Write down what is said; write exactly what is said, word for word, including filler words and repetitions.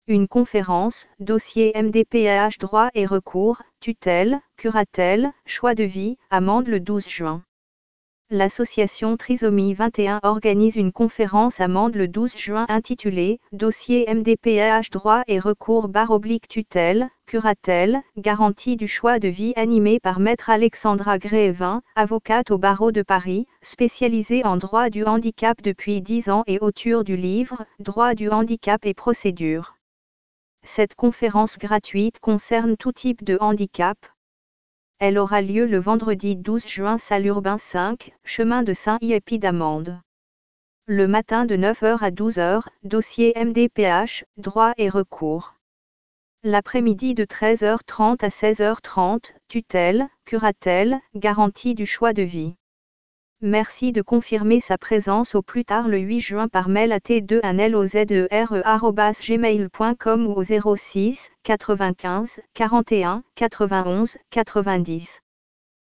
Une conférence, dossier M D P A H droit et recours, tutelle, curatelle, choix de vie, amende le douze juin. L'association Trisomie vingt et un organise une conférence amende le douze juin intitulée « Dossier M D P A H droit et recours barre oblique tutelle, curatelle, garantie du choix de vie » animée par Maître Alexandra Grévin, avocate au barreau de Paris, spécialisée en droit du handicap depuis dix ans et auteure du livre « Droit du handicap et procédures ». Cette conférence gratuite concerne tout type de handicap. Elle aura lieu le vendredi douze juin salle Urbain cinq, chemin de Saint-Yépi-d'Amande. Le matin de neuf heures à douze heures, dossier M D P H, droit et recours. L'après-midi de treize heures trente à seize heures trente, tutelle, curatelle, garantie du choix de vie. Merci de confirmer sa présence au plus tard le huit juin par mail à t deux un l o z e r e arobase gmail point com ou au zéro six, quatre-vingt-quinze, quarante et un, quatre-vingt-onze, quatre-vingt-dix.